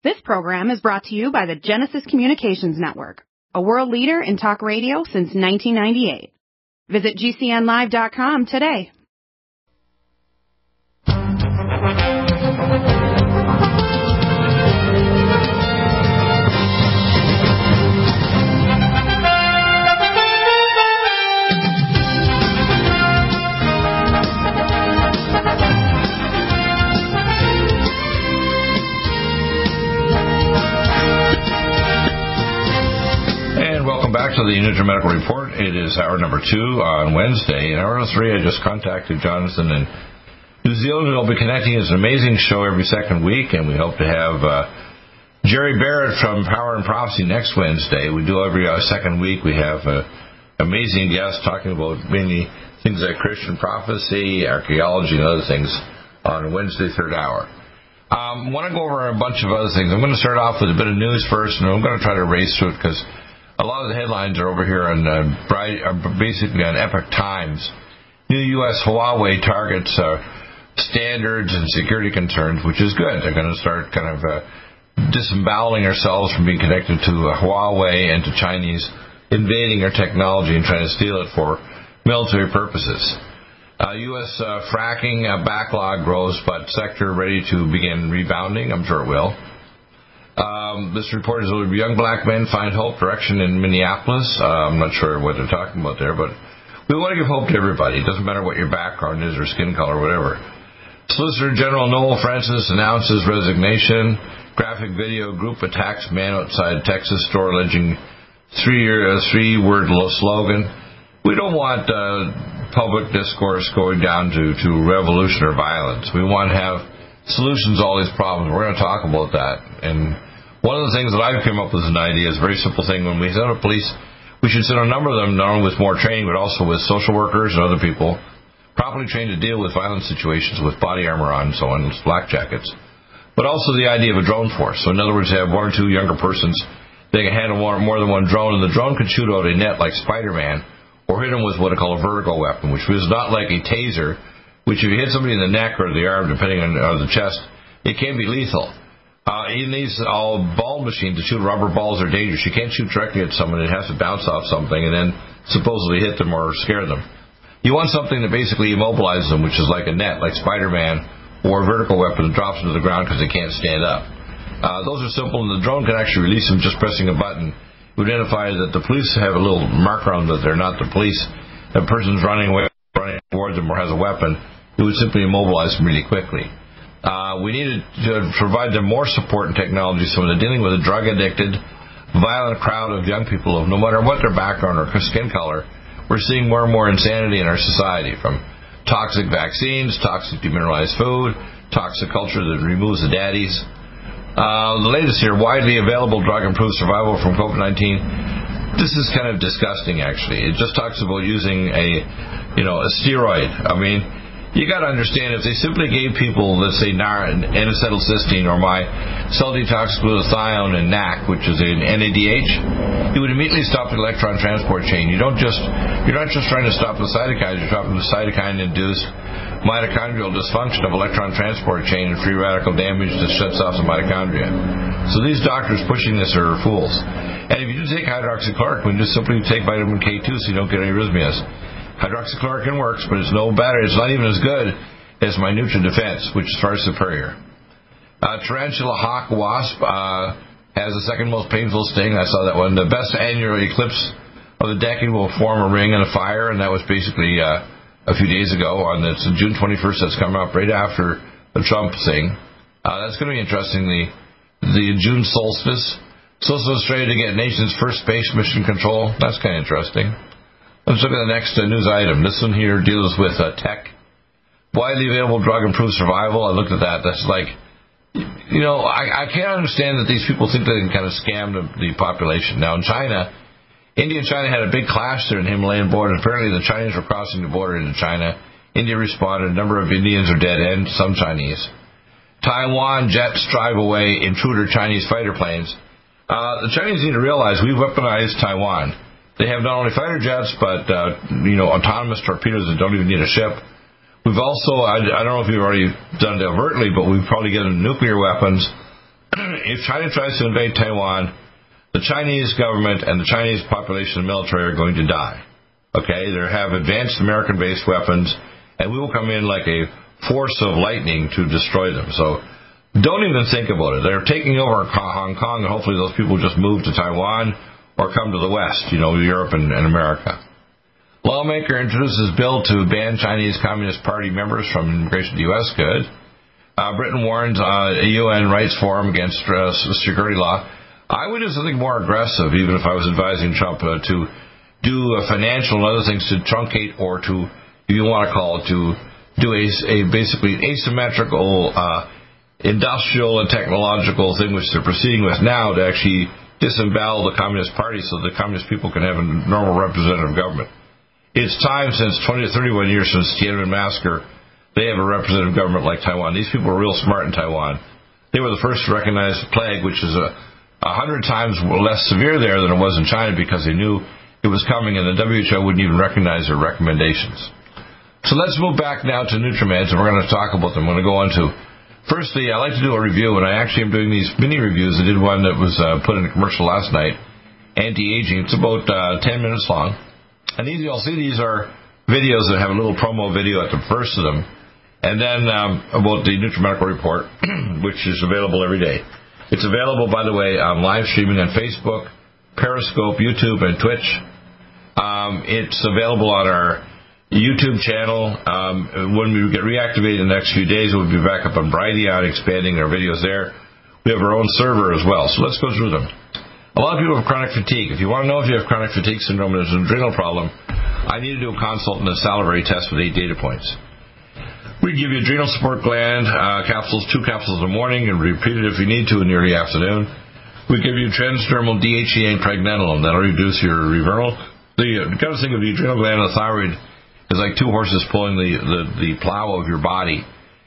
This program is brought to you by the Genesis Communications Network, a world leader in talk radio since 1998. Visit GCNlive.com today. Back to the NutriMedical Report. It is hour number 2 on Wednesday. In hour 3, I just contacted Jonathan in New Zealand, and we'll be connecting. It's an amazing show every second week, and we hope to have Jerry Barrett from Power and Prophecy next Wednesday. We do every second week. We have amazing guests talking about mainly things like Christian prophecy, archaeology, and other things on Wednesday, third hour. I want to go over a bunch of other things. I'm going to start off with a bit of news first, and I'm going to try to race through it because a lot of the headlines are over here on basically on Epoch Times. New U.S. Huawei targets standards and security concerns, which is good. They're going to start kind of disemboweling ourselves from being connected to Huawei and to Chinese invading our technology and trying to steal it for military purposes. U.S. fracking backlog grows, but sector ready to begin rebounding. I'm sure it will. This report is that young black men find hope, direction in Minneapolis. I'm not sure what they're talking about there, but we want to give hope to everybody. It doesn't matter what your background is or skin color or whatever. Solicitor General Noel Francis announces resignation. Graphic video group attacks man outside Texas store alleging three-word slogan. We don't want public discourse going down to revolution or violence. We want to have solutions to all these problems. We're going to talk about that. And one of the things that I've come up with as an idea is a very simple thing. When we set up police, we should send a number of them, not only with more training, but also with social workers and other people properly trained to deal with violent situations with body armor on and so on, flak jackets. But also the idea of a drone force. So in other words, they have one or two younger persons. They can handle more than one drone, and the drone can shoot out a net like Spider-Man or hit them with what I call a vertical weapon, which is not like a taser, which if you hit somebody in the neck or the arm, depending on the chest, it can be lethal. In these ball machines to shoot rubber balls are dangerous. You can't shoot directly at someone. It has to bounce off something and then supposedly hit them or scare them. You want something that basically immobilizes them, which is like a net, like Spider-Man, or a vertical weapon that drops them to the ground because they can't stand up. Those are simple, and the drone can actually release them just pressing a button. You identify that the police have a little marker on that they're not the police. If a person's running towards them or has a weapon, it would simply immobilize them really quickly. We needed to provide them more support and technology so when they're dealing with a drug-addicted, violent crowd of young people, no matter what their background or skin color, we're seeing more and more insanity in our society, from toxic vaccines, toxic demineralized food, toxic culture that removes the daddies. The latest here, widely available drug improves survival from COVID-19. This is kind of disgusting, actually. It just talks about using a steroid. I mean, you got to understand, if they simply gave people, let's say, N-acetylcysteine or my cell detox glutathione and NAC, which is an NADH, it would immediately stop the electron transport chain. You're not just trying to stop the cytokines, you're stopping the cytokine-induced mitochondrial dysfunction of electron transport chain and free radical damage that shuts off the mitochondria. So these doctors pushing this are fools. And if you do take hydroxychloroquine, just simply take vitamin K2 so you don't get any arrhythmias. Hydroxychloroquine works, but it's no better. It's not even as good as my NutriDefense, which is far superior. Tarantula hawk wasp has the second most painful sting. I saw that one. The best annular eclipse of the decade will form a ring and a fire, and that was basically a few days ago. On June 21st, that's coming up right after the Trump thing. That's going to be interesting. The June solstice. Social Australia to get nation's first space mission control. That's kind of interesting. Let's look at the next news item. This one here deals with tech. Widely available drug improves survival. I looked at that. That's like, I can't understand that these people think they can kind of scam the population. Now, in China, India and China had a big clash there in the Himalayan border. Apparently, the Chinese were crossing the border into China. India responded. A number of Indians are dead and some Chinese. Taiwan jets drive away intruder Chinese fighter planes. The Chinese need to realize we've weaponized Taiwan. They have not only fighter jets, but, autonomous torpedoes that don't even need a ship. We've also, I don't know if you've already done it overtly, but we've probably given nuclear weapons if China tries to invade Taiwan, the Chinese government and the Chinese population and military are going to die. Okay? They have advanced American-based weapons, and we will come in like a force of lightning to destroy them. So don't even think about it. They're taking over Hong Kong, and hopefully those people just move to Taiwan or come to the West, Europe and America. Lawmaker introduces bill to ban Chinese Communist Party members from immigration to the U.S. Good. Britain warns a UN rights forum against security law. I would do something more aggressive, even if I was advising Trump, to do financial and other things to truncate or to, if you want to call it, to do a basically asymmetrical industrial and technological thing which they're proceeding with now to actually disembowel the Communist Party so the Communist people can have a normal representative government. It's time, since 20 to 31 years since Tiananmen Massacre, they have a representative government like Taiwan. These people are real smart in Taiwan. They were the first to recognize the plague, which is 100 times less severe there than it was in China, because they knew it was coming, and the WHO wouldn't even recognize their recommendations. So let's move back now to Nutrimeds, and we're going to talk about them. I'm going to go on to, firstly, I like to do a review, and I actually am doing these mini reviews. I did one that was put in a commercial last night, anti-aging. It's about 10 minutes long. And you'll see these are videos that have a little promo video at the first of them. And then about the NutriMedical Report, which is available every day. It's available, by the way, on live streaming on Facebook, Periscope, YouTube, and Twitch. It's available on our YouTube channel. When we get reactivated in the next few days, we'll be back up on Brighteon, expanding our videos there. We have our own server as well, so let's go through them. A lot of people have chronic fatigue. If you want to know if you have chronic fatigue syndrome and there's an adrenal problem, I need to do a consult and a salivary test with 8 data points. We give you adrenal support gland capsules, 2 capsules in the morning, and repeat it if you need to in the early afternoon. We give you transdermal DHEA and pregnenolone. That'll reduce your reversal. The kind of thing of the adrenal gland and the thyroid is like 2 horses pulling the plow of your body.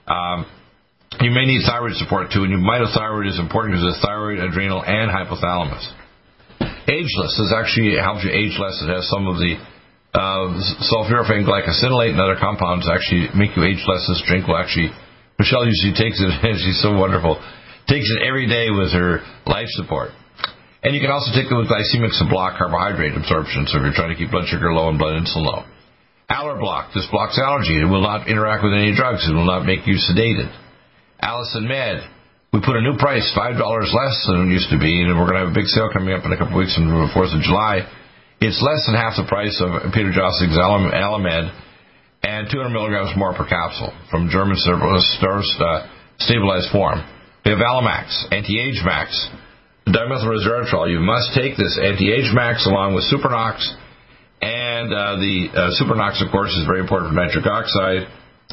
You may need thyroid support too, and mitothyroid is important because it's thyroid, adrenal, and hypothalamus. Ageless. This actually helps you age less. It has some of the sulforaphane glycosylate and other compounds actually make you age less. This drink will actually, Michelle usually takes it, and she's so wonderful, takes it every day with her life support. And you can also take it with glycemics to block carbohydrate absorption, so if you're trying to keep blood sugar low and blood insulin low. Allerblock. This blocks allergy. It will not interact with any drugs. It will not make you sedated. Allison Med. We put a new price, $5 less than it used to be, and we're going to have a big sale coming up in a couple of weeks on the 4th of July. It's less than half the price of Peter Jossig's Alamed, and 200 milligrams more per capsule from German stabilized form. We have Alamax, Anti-Age Max, dimethylresveratrol. You must take this Anti-Age Max along with Supernox, and the Supernox, of course, is very important for nitric oxide.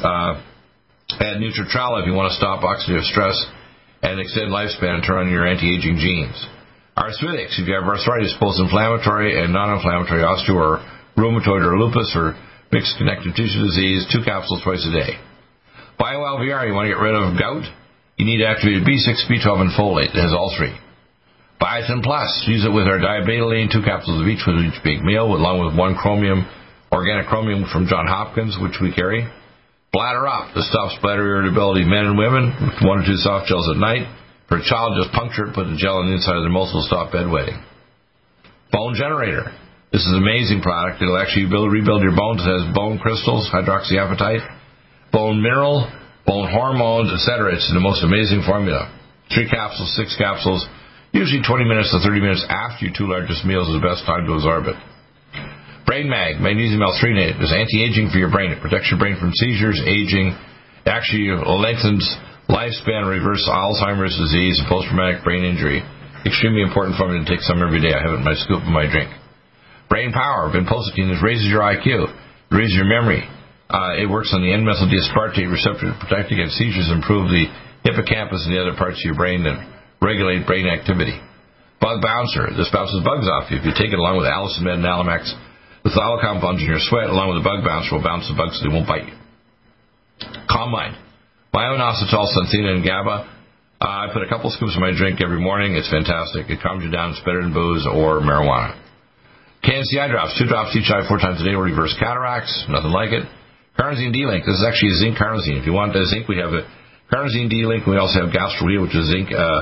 Add Nutritrala if you want to stop oxidative stress and extend lifespan and turn on your anti-aging genes. Arthritis, if you have arthritis, both inflammatory and non-inflammatory osteo or rheumatoid or lupus or mixed connective tissue disease, 2 capsules twice a day. BioLVR, you want to get rid of gout? You need activated B6, B12, and folate. It has all 3. Biotin Plus, use it with our diabetoline, 2 capsules of each with each big meal, along with 1 chromium, organic chromium from Johns Hopkins, which we carry. Bladder Up, this stops bladder irritability in men and women, with 1 or 2 soft gels at night. For a child, just puncture it, put the gel on the inside of their mouth, will stop bedwetting. Bone Generator. This is an amazing product. It'll actually rebuild your bones. It has bone crystals, hydroxyapatite, bone mineral, bone hormones, etc. It's the most amazing formula. 3 capsules, 6 capsules, usually 20 minutes to 30 minutes after your 2 largest meals is the best time to absorb it. Brain Mag, magnesium L-threonate, is anti-aging for your brain. It protects your brain from seizures, aging. It actually lengthens lifespan, reverse Alzheimer's disease, and post-traumatic brain injury. Extremely important for me to take some every day. I have it in my scoop in my drink. Brain Power, vinpocetine, raises your IQ, raises your memory. It works on the N-methyl-D-aspartate receptor to protect against seizures, improve the hippocampus and the other parts of your brain that regulate brain activity. Bug Bouncer, this bounces bugs off you. If you take it along with Allison Med and Alamax, the thiol compounds in your sweat, along with the Bug Bouncer, will bounce the bugs so they won't bite you. Calm Mind, Bioinositol, Xanthina, and GABA. I put a couple scoops in my drink every morning. It's fantastic. It calms you down. It's better than booze or marijuana. KNC eye drops, 2 drops each eye 4 times a day will reverse cataracts. Nothing like it. Carnosine D-Link. This is actually a zinc carnosine. If you want the zinc, we have a carnosine D-Link. We also have Gastrolea, which is zinc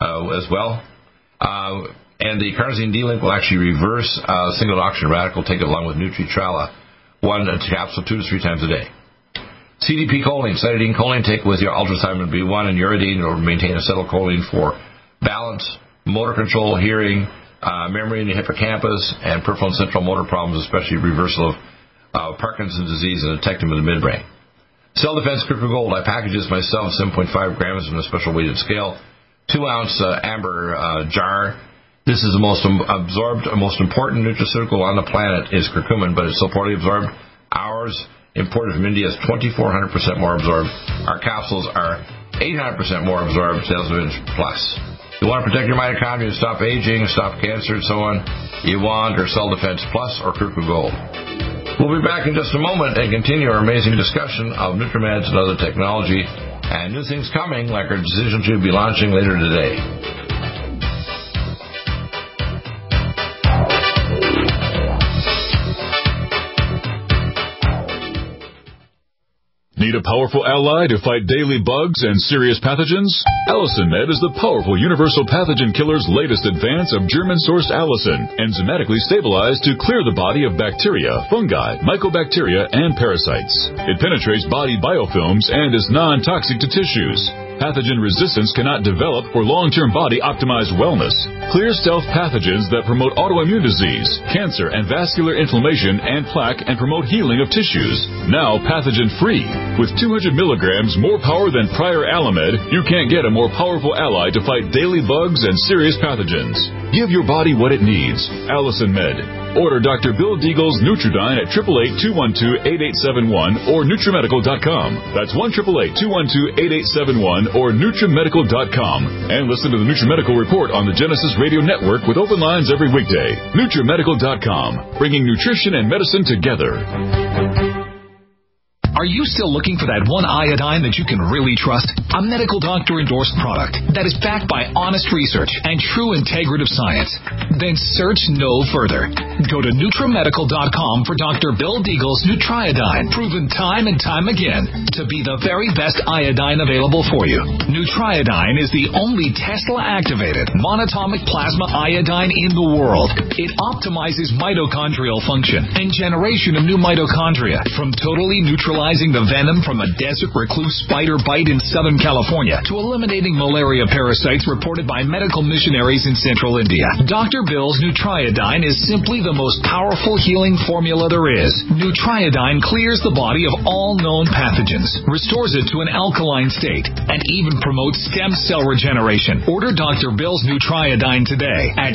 as well. And the carnosine D-Link will actually reverse single oxygen radical. Take it along with Nutri-Trala, 1 capsule 2 to 3 times a day. CDP choline, cytidine choline, take with your ultrathymine B1 and uridine to maintain acetylcholine for balance, motor control, hearing, memory in the hippocampus, and peripheral and central motor problems, especially reversal of Parkinson's disease and detecting in the midbrain. Cell Defense Critical Gold, I package this myself, 7.5 grams in a special weighted scale, 2-ounce amber jar. This is the most absorbed, most important nutraceutical on the planet is curcumin, but it's so poorly absorbed. Ours, imported from India, is 2,400% more absorbed. Our capsules are 800% more absorbed, Salesman Plus. You want to protect your mitochondria, stop aging, stop cancer, and so on. You want our Cell Defense Plus or Critical Gold. We'll be back in just a moment and continue our amazing discussion of NutriMeds and other technology and new things coming, like our Decision Tree will be launching later today. Need a powerful ally to fight daily bugs and serious pathogens? Allicin Med is the powerful universal pathogen killer's latest advance of German-sourced allicin, enzymatically stabilized to clear the body of bacteria, fungi, mycobacteria, and parasites. It penetrates body biofilms and is non-toxic to tissues. Pathogen resistance cannot develop for long-term body-optimized wellness. Clear stealth pathogens that promote autoimmune disease, cancer, and vascular inflammation and plaque and promote healing of tissues. Now pathogen-free. With 200 milligrams more power than prior Alamed, you can't get a more powerful ally to fight daily bugs and serious pathogens. Give your body what it needs. Allicin Med. Order Dr. Bill Deagle's Nutridyne at 888-212-8871 or NutriMedical.com. That's 1-888-212-8871 or NutriMedical.com. And listen to the NutriMedical Report on the Genesis Radio Network with open lines every weekday. NutriMedical.com, bringing nutrition and medicine together. Are you still looking for that one iodine that you can really trust? A medical doctor endorsed product that is backed by honest research and true integrative science? Then search no further. Go to NutriMedical.com for Dr. Bill Deagle's Nutriodine, proven time and time again to be the very best iodine available for you. Nutriodine is the only Tesla-activated monatomic plasma iodine in the world. It optimizes mitochondrial function and generation of new mitochondria from totally neutralizing the venom from a desert recluse spider bite in Southern California to eliminating malaria parasites reported by medical missionaries in Central India. Dr. Bill's Nutriodine is simply the most powerful healing formula there is. Nutriodine clears the body of all known pathogens, restores it to an alkaline state, and even promotes stem cell regeneration. Order Dr. Bill's Nutriodine today at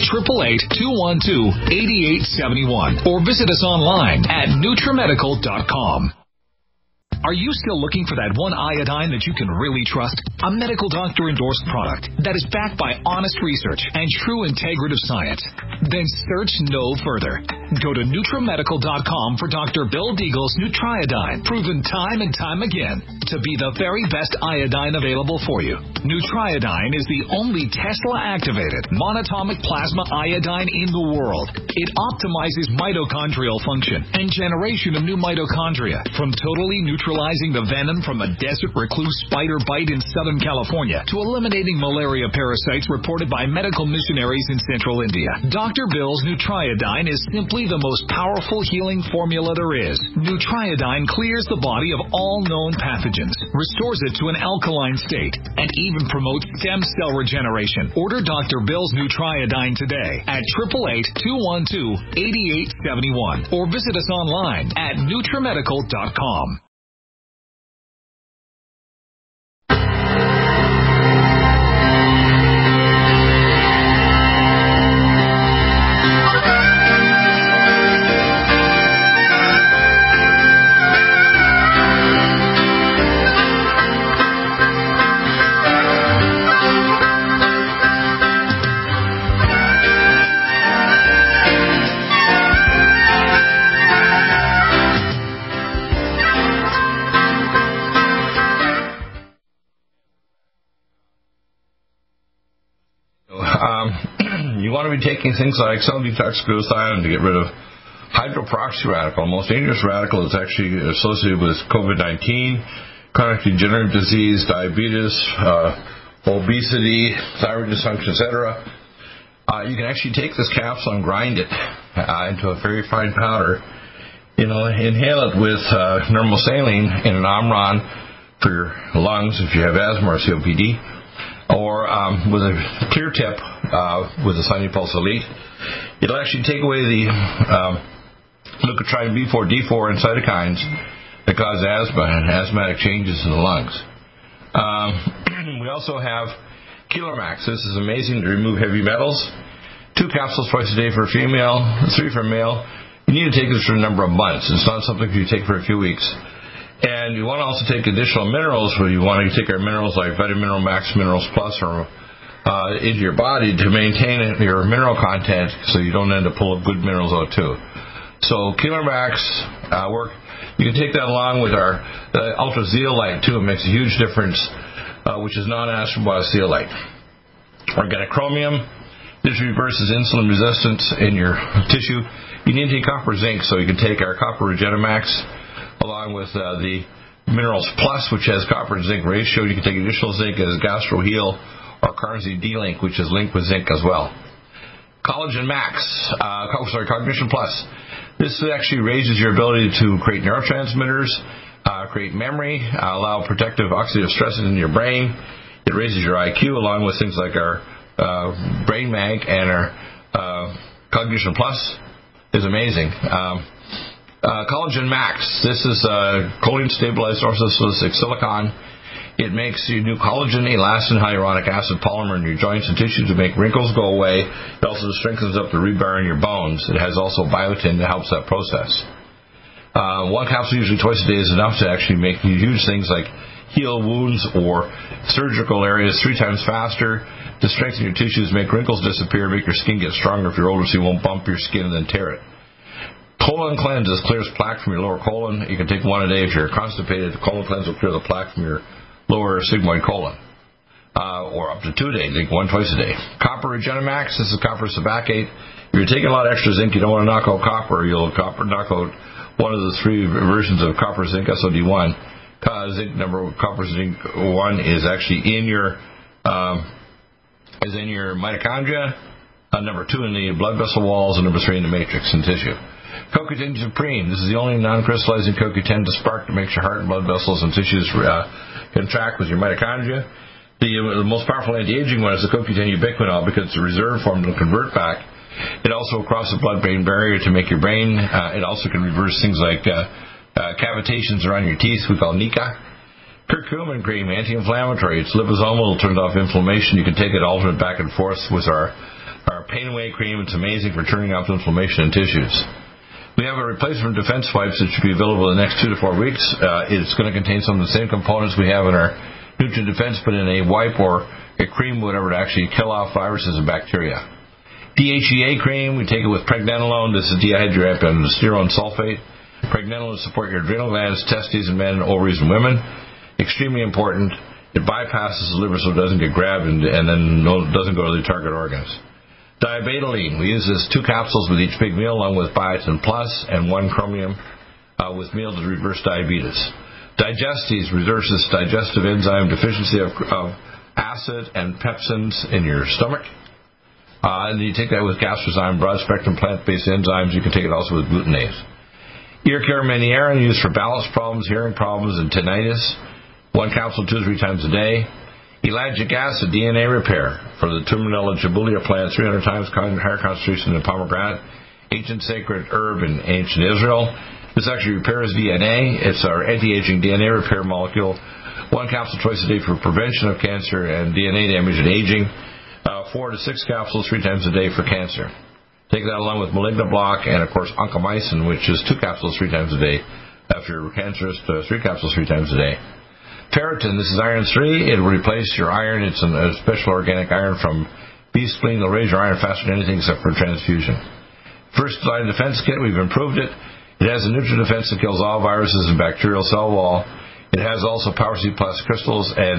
888-212-8871 or visit us online at NutriMedical.com. Are you still looking for that one iodine that you can really trust? A medical doctor endorsed product that is backed by honest research and true integrative science? Then search no further. Go to NutriMedical.com for Dr. Bill Deagle's Nutriodine, proven time and time again to be the very best iodine available for you. Nutriodine is the only Tesla-activated monatomic plasma iodine in the world. It optimizes mitochondrial function and generation of new mitochondria from totally neutralizing the venom from a desert recluse spider bite in Southern California to eliminating malaria parasites reported by medical missionaries in Central India. Dr. Bill's Nutriodine is simply the most powerful healing formula there is. Nutriodine clears the body of all known pathogens, restores it to an alkaline state, and even promotes stem cell regeneration. Order Dr. Bill's Nutriodine today at 888-212-8871 or visit us online at NutriMedical.com. You want to be taking things like cell detox glutathione to get rid of hydroperoxy radical. The most dangerous radical is actually associated with COVID-19, chronic degenerative disease, diabetes, obesity, thyroid dysfunction, etc., you can actually take this capsule and grind it into a very fine powder. Inhale it with normal saline in an Omron for your lungs if you have asthma or COPD, or with a clear tip with a Sunny Pulse Elite. It'll actually take away the leukotriene B4, D4, and cytokines that cause asthma and asthmatic changes in the lungs. We also have Keeler Max. This is amazing to remove heavy metals. 2 capsules twice a day for a female, 3 for a male. You need to take this for a number of months. It's not something you take for a few weeks. And you want to also take additional minerals where you want to take our minerals like Vitamin Mineral Max, Minerals Plus, or into your body to maintain your mineral content so you don't end up pulling good minerals out too. So Keeler Max work. You can take that along with our Ultra Zeolite too. It makes a huge difference, which is non-astrobios zeolite. Organic chromium. This reverses insulin resistance in your tissue. You need to take copper zinc, so you can take our Copper Regenemax along with the Minerals Plus, which has copper and zinc ratio. You can take additional zinc as Gastro Heal or Carnsey D-Link, which is linked with zinc as well. Collagen Max, Cognition Plus. This actually raises your ability to create neurotransmitters, create memory, allow protective oxidative stresses in your brain. It raises your IQ along with things like our Brain Mag, and our Cognition Plus is amazing. Collagen Max. This is choline stabilized orthosilicic silicon. It makes your new collagen, elastin, hyaluronic acid polymer in your joints and tissues to make wrinkles go away. It also strengthens up the rebar in your bones. It has also biotin that helps that process. 1 capsule usually twice a day is enough to actually make huge things like heal wounds or surgical areas 3 times faster, to strengthen your tissues, make wrinkles disappear, make your skin get stronger if you're older so you won't bump your skin and then tear it. Colon Cleanse clears plaque from your lower colon. You can take 1 a day if you're constipated. The Colon Cleanse will clear the plaque from your lower sigmoid colon. Or up to 2 days, take 1 twice a day. Copper Regenemax, this is copper sabacate. If you're taking a lot of extra zinc, you don't want to knock out copper, you'll knock out one of the 3 versions of copper zinc SOD1. Copper zinc 1 is actually in your mitochondria, number 2 in the blood vessel walls, and number 3 in the matrix and tissue. CoQ10 Supreme. This is the only non-crystallizing CoQ10 to spark that makes your heart and blood vessels and tissues contract with your mitochondria. The most powerful anti-aging one is the CoQ10 ubiquinol because it's a reserve form to convert back. It also crosses the blood-brain barrier to make your brain. It also can reverse things like cavitations around your teeth, we call NECA. Curcumin cream, anti-inflammatory. It's liposomal, it turns off inflammation. You can take it alternate back and forth with our Pain Away cream. It's amazing for turning off inflammation in tissues. We have a replacement defense wipes that should be available in the next 2 to 4 weeks. It's going to contain some of the same components we have in our Nutrient Defense, but in a wipe or a cream, whatever, to actually kill off viruses and bacteria. DHEA cream, we take it with pregnenolone. This is dihydroepiandrosterone sulfate. Pregnenolone to support your adrenal glands, testes in men, ovaries in women. Extremely important. It bypasses the liver so it doesn't get grabbed and then doesn't go to the target organs. Diabetoline. We use this 2 capsules with each big meal along with Biotin Plus and 1 chromium with meal to reverse diabetes. Digestes reverses digestive enzyme deficiency of acid and pepsins in your stomach. And you take that with Gastrozyme, broad-spectrum plant-based enzymes. You can take it also with glutenase. Ear Care Menierin, used for balance problems, hearing problems, and tinnitus. 1 capsule 2 to 3 times a day. Elagic acid, DNA repair for the Terminella jabulia plant, 300 times higher concentration than pomegranate. Ancient sacred herb in ancient Israel. This actually repairs DNA. It's our anti-aging DNA repair molecule. 1 capsule twice a day for prevention of cancer and DNA damage and aging. 4 to 6 capsules 3 times a day for cancer. Take that along with Maligna Block and, of course, Oncomycin, which is 2 capsules 3 times a day. After cancerous, 3 capsules 3 times a day. Ferritin, this is iron 3. It will replace your iron. It's a special organic iron from bee spleen. It'll raise your iron faster than anything except for transfusion. First line defense kit, we've improved it. It has a Nutrient Defense that kills all viruses and bacterial cell wall. It has also Power C Plus crystals, and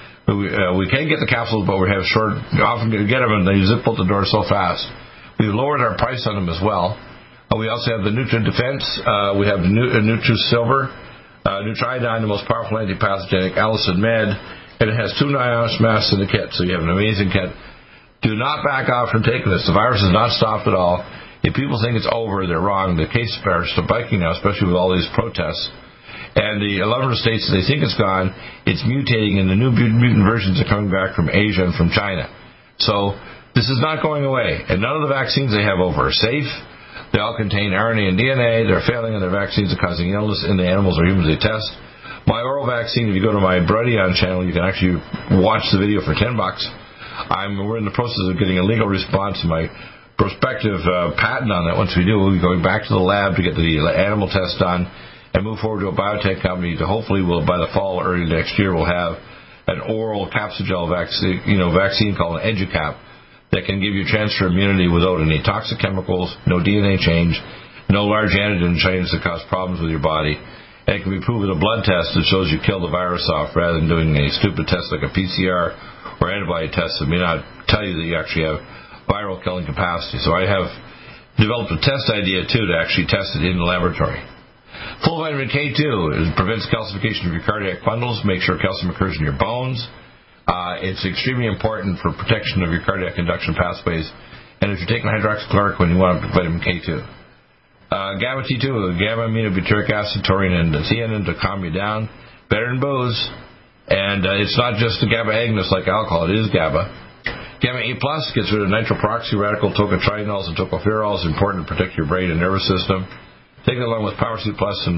we can get the capsules, but we have short. You often get them and they zip out the door so fast. We've lowered our price on them as well. We also have the Nutrient Defense. We have Nutri Silver, Nutriodine, the most powerful antipathogenic, Allicin Med, and it has 2 NIOSH masks in the kit, so you have an amazing kit. Do not back off from taking this. The virus has not stopped at all. If people think it's over, they're wrong. The cases are spiking now, especially with all these protests. And the 11 states that they think it's gone, it's mutating, and the new mutant versions are coming back from Asia and from China. So this is not going away. And none of the vaccines they have over are safe. They all contain RNA and DNA. They're failing, and their vaccines are causing illness in the animals or humans they test. My oral vaccine, if you go to my Bredion channel, you can actually watch the video for $10. We're in the process of getting a legal response to my prospective patent on that. Once we do, we'll be going back to the lab to get the animal test done and move forward to a biotech company to hopefully by the fall or early next year we'll have an oral capsugel vaccine called an EduCap that can give you transfer immunity without any toxic chemicals, no DNA change, no large antigen change that cause problems with your body. And it can be proved with a blood test that shows you kill the virus off rather than doing a stupid test like a PCR or antibody test that may not tell you that you actually have viral killing capacity. So I have developed a test idea, too, to actually test it in the laboratory. Full vitamin K2 prevents calcification of your cardiac bundles, makes sure calcium occurs in your bones. It's extremely important for protection of your cardiac conduction pathways. And if you're taking hydroxychloroquine, you want vitamin K2. GABA T2, gamma aminobutyric acid, taurine, and theanine to calm you down. Better than booze. And it's not just a GABA agonist like alcohol, it is GABA. Gamma E Plus gets rid of nitroperoxy radical, tocotrienols, and tocopherols, important to protect your brain and nervous system. Take it along with Power C Plus take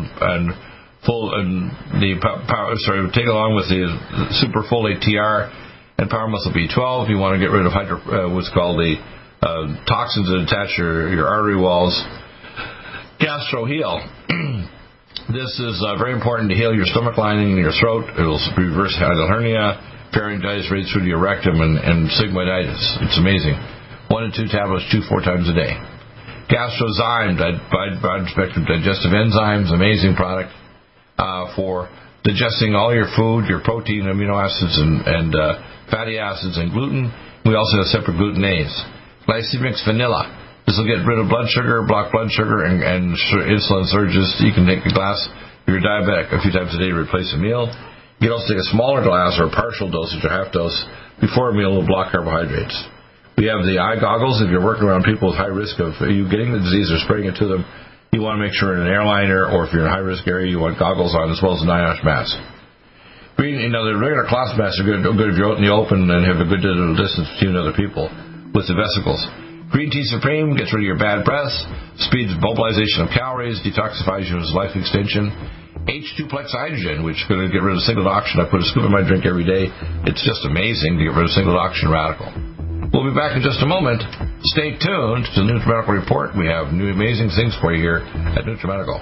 it along with the Super Folate TR and Power Muscle B12. You want to get rid of what's called the toxins that attach your artery walls. Gastro Heal. This is very important to heal your stomach lining and your throat. It will reverse hiatal hernia, peritonitis right through to your rectum, and sigmoiditis. It's amazing. 1 to 2 tablets, 2-4 times a day. Gastrozyme, broad-spectrum digestive enzymes, amazing product for digesting all your food, your protein, amino acids, and fatty acids, and gluten. We also have separate glutenase. Glycemics Vanilla. This will get rid of blood sugar, block blood sugar, and insulin surges. You can take a glass if you're diabetic a few times a day to replace a meal. You can also take a smaller glass or a partial dosage or half dose before a meal to block carbohydrates. We have the eye goggles. If you're working around people with high risk of you getting the disease or spreading it to them, you want to make sure in an airliner or if you're in a high-risk area, you want goggles on as well as a NIOSH mask. The regular cloth masks are good if you're out in the open and have a good little distance between other people with the vesicles. Green Tea Supreme gets rid of your bad breath, speeds mobilization of calories, detoxifies you as life extension. H2-plex hydrogen, which is going to get rid of single oxygen. I put a scoop in my drink every day. It's just amazing to get rid of single oxygen radical. We'll be back in just a moment. Stay tuned to the NutriMedical Report. We have new amazing things for you here at NutriMedical.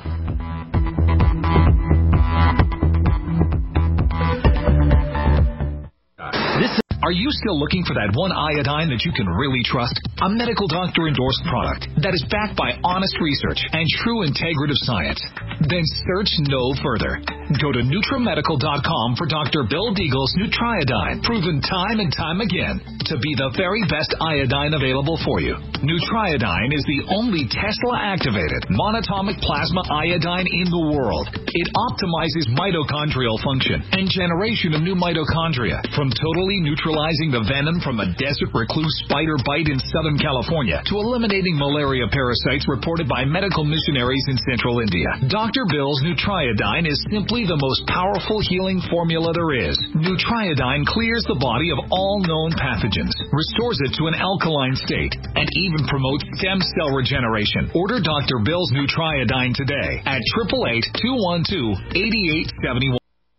Are you still looking for that one iodine that you can really trust? A medical doctor endorsed product that is backed by honest research and true integrative science? Then search no further. Go to NutriMedical.com for Dr. Bill Deagle's Nutriodine, proven time and time again to be the very best iodine available for you. Nutriodine is the only Tesla-activated monatomic plasma iodine in the world. It optimizes mitochondrial function and generation of new mitochondria, from totally neutralizing the venom from a desert recluse spider bite in Southern California to eliminating malaria parasites reported by medical missionaries in Central India. Dr. Bill's Nutriodine is simply the most powerful healing formula there is. Nutriodine clears the body of all known pathogens, restores it to an alkaline state, and even promotes stem cell regeneration. Order Dr. Bill's Nutriodine today at 888-212-8871.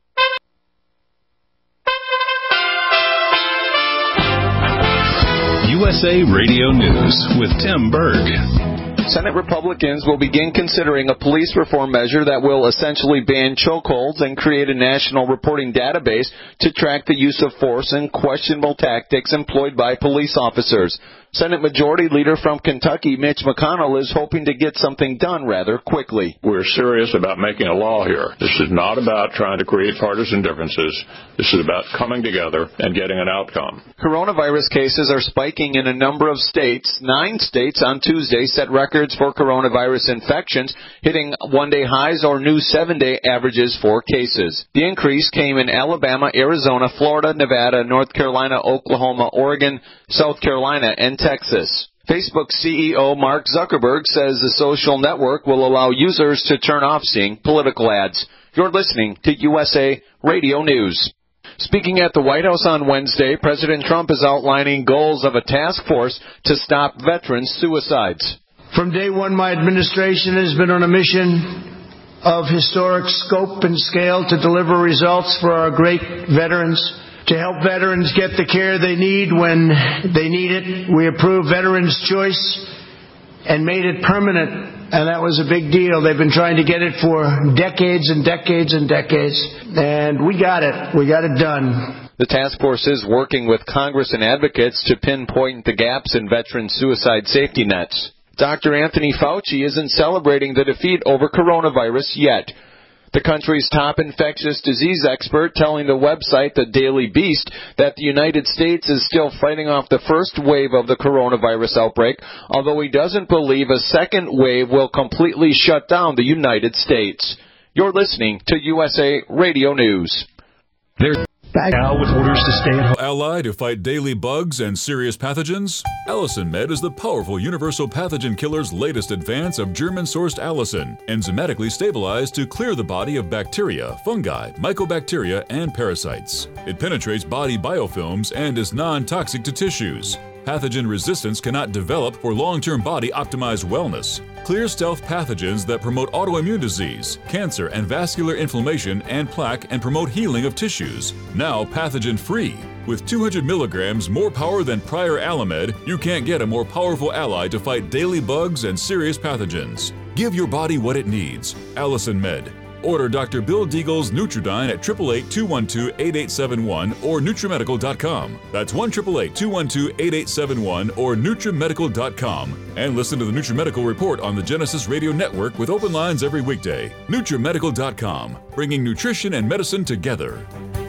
USA Radio News with Tim Berg. Senate Republicans will begin considering a police reform measure that will essentially ban chokeholds and create a national reporting database to track the use of force and questionable tactics employed by police officers. Senate Majority Leader from Kentucky, Mitch McConnell, is hoping to get something done rather quickly. We're serious about making a law here. This is not about trying to create partisan differences. This is about coming together and getting an outcome. Coronavirus cases are spiking in a number of states. 9 states on Tuesday set records for coronavirus infections, hitting one-day highs or new 7-day averages for cases. The increase came in Alabama, Arizona, Florida, Nevada, North Carolina, Oklahoma, Oregon, South Carolina, and Texas. Facebook CEO Mark Zuckerberg says the social network will allow users to turn off seeing political ads. You're listening to USA Radio News. Speaking at the White House on Wednesday, President Trump is outlining goals of a task force to stop veterans' suicides. From day one, my administration has been on a mission of historic scope and scale to deliver results for our great veterans. To help veterans get the care they need when they need it, we approved Veterans Choice and made it permanent, and that was a big deal. They've been trying to get it for decades and decades and decades, and we got it. We got it done. The task force is working with Congress and advocates to pinpoint the gaps in veteran suicide safety nets. Dr. Anthony Fauci isn't celebrating the defeat over coronavirus yet. The country's top infectious disease expert telling the website The Daily Beast that the United States is still fighting off the first wave of the coronavirus outbreak, although he doesn't believe a second wave will completely shut down the United States. You're listening to USA Radio News. Now with orders to stay at home. Ally to fight daily bugs and serious pathogens? Allicin Med is the powerful universal pathogen killer's latest advance of German-sourced allicin, enzymatically stabilized to clear the body of bacteria, fungi, mycobacteria, and parasites. It penetrates body biofilms and is non-toxic to tissues. Pathogen resistance cannot develop for long-term body-optimized wellness. Clear stealth pathogens that promote autoimmune disease, cancer and vascular inflammation and plaque and promote healing of tissues. Now pathogen-free. With 200 milligrams more power than prior Alamed, you can't get a more powerful ally to fight daily bugs and serious pathogens. Give your body what it needs. Allicin Med. Order Dr. Bill Deagle's Nutridyne at 888-212-8871 or NutriMedical.com. That's 1-888-212-8871 or NutriMedical.com. And listen to the NutriMedical Report on the Genesis Radio Network with open lines every weekday. NutriMedical.com, bringing nutrition and medicine together.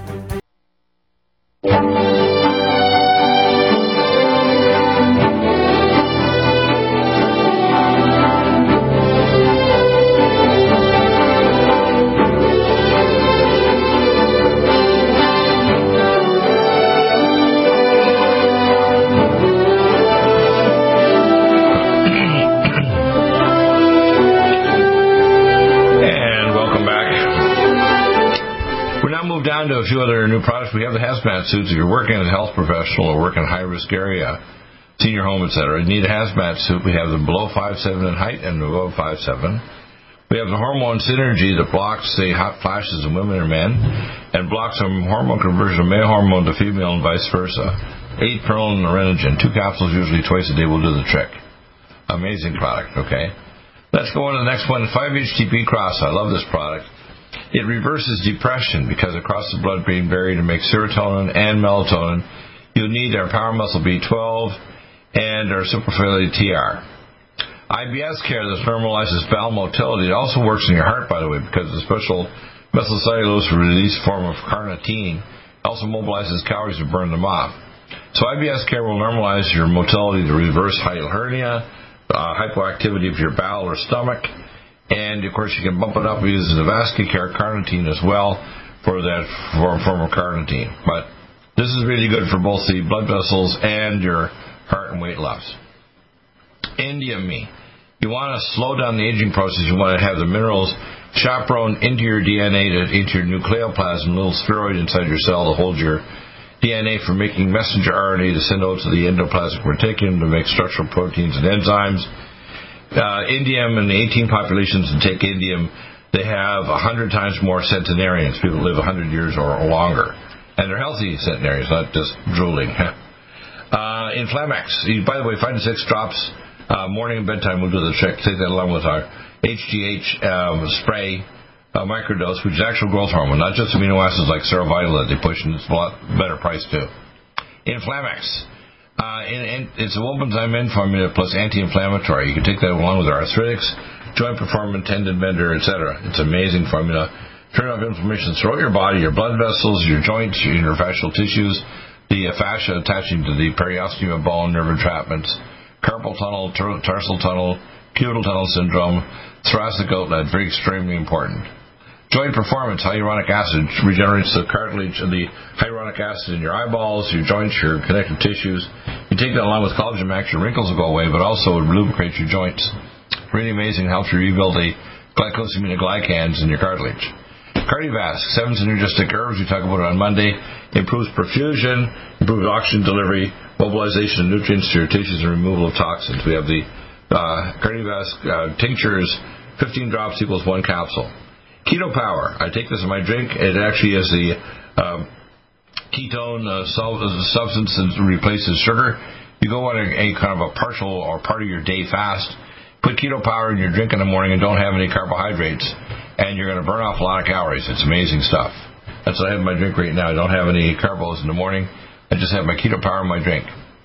To a few other new products. We have the hazmat suits. If you're working as a health professional or working in a high-risk area, senior home, etc., you need a hazmat suit. We have them below 5'7" in height and above 5'7". We have the hormone synergy that blocks the hot flashes in women or men and blocks the hormone conversion of male hormone to female and vice versa. 8 Perlin and Renogen. 2 capsules usually twice a day will do the trick. Amazing product, okay? Let's go on to the next one. 5-HTP Cross. I love this product. It reverses depression because it crosses the blood-brain barrier to make serotonin and melatonin. You'll need our Power Muscle B12 and our Superfluity TR. IBS Care, this normalizes bowel motility. It also works in your heart, by the way, because the special methylcellulose release form of carnitine also mobilizes calories to burn them off. So IBS Care will normalize your motility to reverse hiatal hernia, hypoactivity of your bowel or stomach. And, of course, you can bump it up using the Vascucare carnitine as well for that form of carnitine. But this is really good for both the blood vessels and your heart and weight loss. Indium. You want to slow down the aging process. You want to have the minerals chaperone into your DNA, into your nucleoplasm, a little spheroid inside your cell to hold your DNA for making messenger RNA to send out to the endoplasmic reticulum to make structural proteins and enzymes. Indium and the 18 populations that take indium, they have 100 times more centenarians. People live 100 years or longer. And they're healthy centenarians, not just drooling. Inflamex. By the way, 5 to 6 drops morning and bedtime will do the trick. Take that along with our HGH spray microdose, which is actual growth hormone, not just amino acids like Cerevital that they push, and it's a lot better price too. Inflamex. And it's a Wobenzym N formula plus anti-inflammatory. You can take that along with arthritis, joint performance, tendon bender, etc. It's an amazing formula. Turn off inflammation throughout your body, your blood vessels, your joints, your interfascial tissues, the fascia attaching to the periosteum of bone, nerve entrapments, carpal tunnel, tarsal tunnel, cubital tunnel syndrome, thoracic outlet, very extremely important. Joint performance, hyaluronic acid regenerates the cartilage and the hyaluronic acid in your eyeballs, your joints, your connective tissues. You take that along with Collagen Max, your wrinkles will go away, but also it lubricates your joints. Really amazing, helps you rebuild the glycosaminoglycans in your cartilage. Cardiovasc, 7 synergistic herbs, we talk about it on Monday, improves perfusion, improves oxygen delivery, mobilization of nutrients to your tissues, and removal of toxins. We have the Cardiovasc tinctures, 15 drops equals 1 capsule. Keto Power, I take this in my drink. It actually is the ketone substance that replaces sugar. You go on a kind of a partial or part of your day fast, put Keto Power in your drink in the morning and don't have any carbohydrates, and you're going to burn off a lot of calories. It's amazing stuff. That's what I have in my drink right now. I don't have any carbos in the morning. I just have my Keto Power in my drink.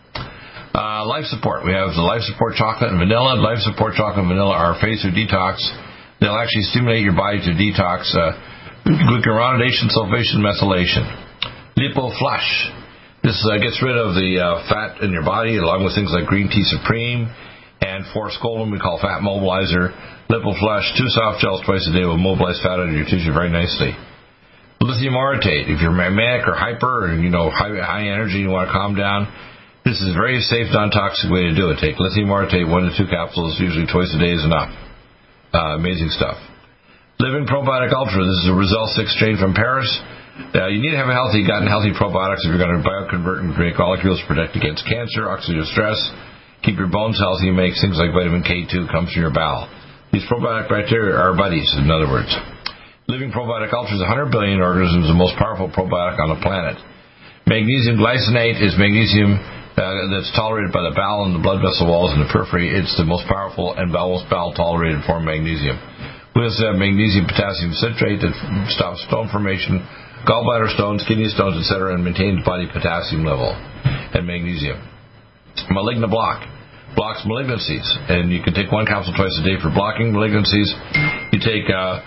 Life Support. We have the Life Support chocolate and vanilla. Life Support chocolate and vanilla are phase 2 detox. They'll actually stimulate your body to detox glucuronidation, sulfation, methylation. Lipo Flush. This gets rid of the fat in your body, along with things like Green Tea Supreme and Force Golden, we call Fat Mobilizer. Lipo Flush, 2 soft gels twice a day will mobilize fat out of your tissue very nicely. Lithium Orotate. If you're manic or hyper, or high energy, and you want to calm down, this is a very safe, non-toxic way to do it. Take Lithium Orotate, 1 to 2 capsules, usually twice a day is enough. Amazing stuff. Living Probiotic Ultra. This is a Results 6 strain from Paris. You need to have a healthy gut and healthy probiotics if you're going to bioconvert and create molecules to protect against cancer, oxidative stress, keep your bones healthy, make things like vitamin K2 comes from your bowel. These probiotic bacteria are buddies, in other words. Living Probiotic Ultra is 100 billion organisms, the most powerful probiotic on the planet. Magnesium glycinate is magnesium that's tolerated by the bowel and the blood vessel walls and the periphery. It's the most powerful and most bowel-tolerated form of magnesium. We also have magnesium potassium citrate that stops stone formation, gallbladder stones, kidney stones, etc., and maintains body potassium level and magnesium. Maligna Block blocks malignancies, and you can take 1 capsule twice a day for blocking malignancies. You take 4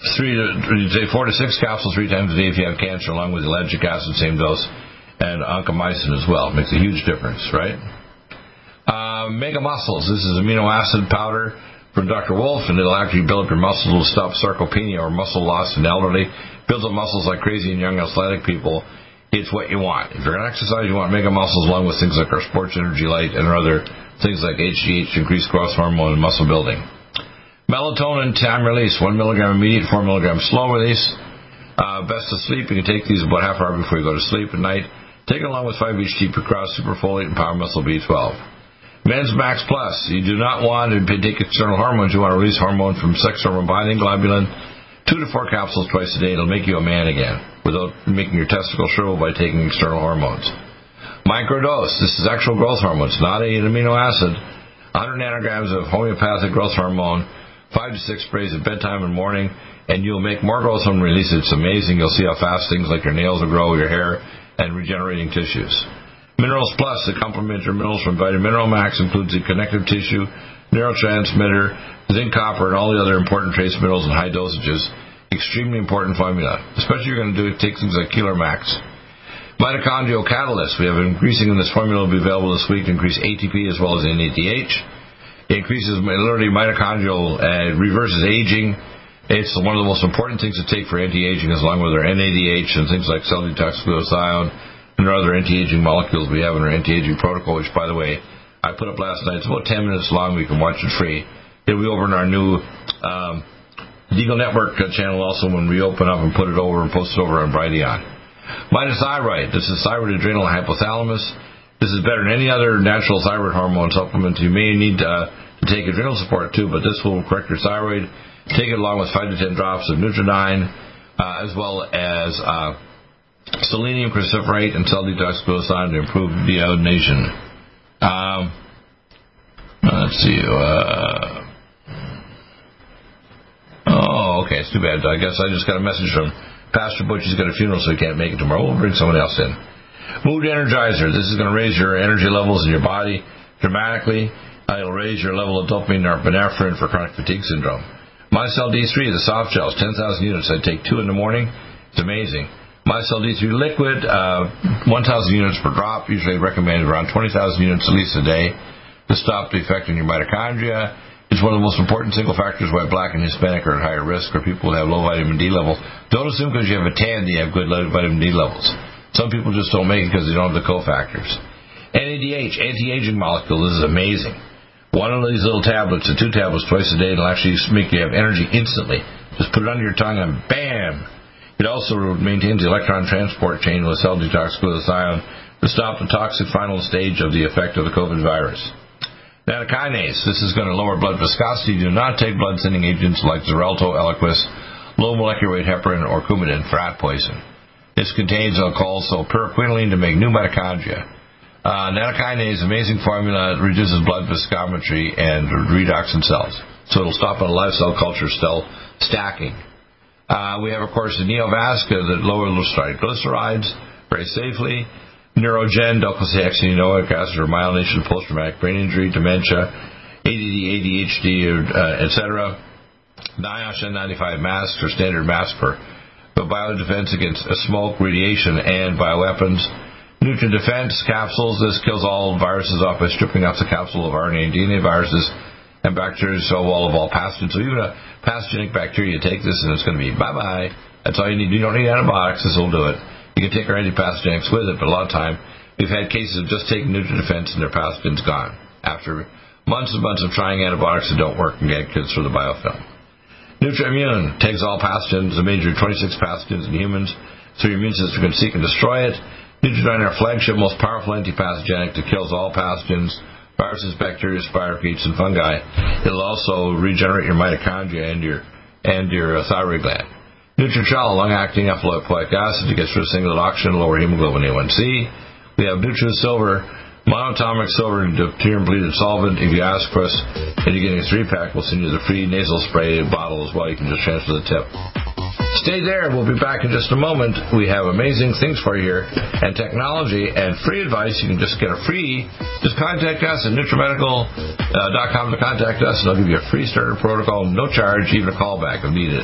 to 6 capsules 3 times a day if you have cancer, along with ellagic acid, same dose, and oncomycin as well. Makes a huge difference, right? Mega Muscles. This is amino acid powder from Dr. Wolf, and it'll actually build up your muscles. It'll stop sarcopenia or muscle loss in elderly. Builds up muscles like crazy in young athletic people. It's what you want. If you're going to exercise, you want Mega Muscles along with things like our Sports Energy Light and other things like HGH, increased growth hormone, and muscle building. Melatonin time release, 1 milligram immediate, 4 milligram slow release. Best to sleep. You can take these about half an hour before you go to sleep at night. Take it along with 5-HT Procross, Superfolate, and Power Muscle B12. Men's Max Plus. You do not want to take external hormones. You want to release hormone from sex hormone binding globulin. 2 to 4 capsules twice a day. It'll make you a man again without making your testicles shrivel by taking external hormones. Microdose. This is actual growth hormone. It's not an amino acid. 100 nanograms of homeopathic growth hormone. 5 to 6 sprays at bedtime and morning. And you'll make more growth hormone release. It's amazing. You'll see how fast things like your nails will grow, your hair, and regenerating tissues. Minerals Plus, the complement your minerals from Vitamin Mineral Max, includes the connective tissue, neurotransmitter, zinc, copper, and all the other important trace minerals in high dosages. Extremely important formula, especially if you're going to take things like Keeler Max. Mitochondrial Catalyst, we have increasing in this formula will be available this week to increase ATP as well as NADH. It increases literally mitochondrial, reverses aging. It's one of the most important things to take for anti-aging, as along with our NADH and things like cell detox glutathione and our other anti-aging molecules we have in our anti-aging protocol, which, by the way, I put up last night. It's about 10 minutes long. You can watch it free. It'll be over in our new Deagle Network channel also when we open up and put it over and post it over on Brighteon. Mitothyroid. This is thyroid, adrenal, and hypothalamus. This is better than any other natural thyroid hormone supplement. You may need to take adrenal support too, but this will correct your thyroid. Take it along with 5 to 10 drops of Nutridyne, as well as selenium cruciferate and cell detox glutathione to improve deiodination. Let's see. Okay, it's too bad. I guess I just got a message from Pastor Butch. He's got a funeral, so he can't make it tomorrow. We'll bring someone else in. Mood Energizer. This is going to raise your energy levels in your body dramatically. It'll raise your level of dopamine or epinephrine for chronic fatigue syndrome. MyCell D3, the soft gels, 10,000 units. I take 2 in the morning. It's amazing. MyCell D3 liquid, 1,000 units per drop. Usually recommended around 20,000 units at least a day to stop the effect on your mitochondria. It's one of the most important single factors why Black and Hispanic are at higher risk, or people who have low vitamin D levels. Don't assume because you have a tan that you have good vitamin D levels. Some people just don't make it because they don't have the cofactors. NADH, anti-aging molecule. This is amazing. One of these little tablets, 2 tablets twice a day, it'll actually make you have energy instantly. Just put it under your tongue and bam! It also maintains the electron transport chain with cell detox glutathione to stop the toxic final stage of the effect of the COVID virus. Nattokinase, this is going to lower blood viscosity. Do not take blood-thinning agents like Xarelto, Eliquis, low molecular weight heparin, or Coumadin for rat poison. This contains also pyroquinoline to make new mitochondria. Nattokinase, amazing formula, reduces blood viscometry and redox in cells. So it'll stop on live cell culture cell stacking. We have, of course, the Neovasca that lowers triglycerides very safely. Neurogen, docosahexaenoic acid for myelination, post-traumatic brain injury, dementia, ADD, ADHD, etc. NIOSH N95 masks are standard masks for biodefense against smoke, radiation, and bioweapons. NutriDefense capsules. This kills all viruses off by stripping off the capsule of RNA and DNA viruses and bacteria, so all pathogens. So even a pathogenic bacteria, take this and it's going to be bye-bye. That's all you need. You don't need antibiotics. This will do it. You can take our antipathogenics with it, but a lot of time we've had cases of just taking NutriDefense and their pathogens gone after months and months of trying antibiotics that don't work and get kids through the biofilm. NutriImmune takes all pathogens, the major 26 pathogens in humans, so your immune system can seek and destroy it. Nutridyne, our flagship, most powerful antipathogenic that kills all pathogens, viruses, bacteria, spirochetes, and fungi. It'll also regenerate your mitochondria and your thyroid gland. Nutritrol, long-acting alpha-lipoic acid to get rid of singlet oxygen, lower hemoglobin A1C. We have NutriSilver, monatomic silver deuterium-bleeded solvent. If you ask for us and you're getting a 3-pack, we'll send you the free nasal spray bottle as well. You can just transfer the tip. Stay there. We'll be back in just a moment. We have amazing things for you here and technology and free advice. You can just get a free, just contact us at NutriMedical.com to contact us, and I'll give you a free starter protocol, no charge, even a callback if needed.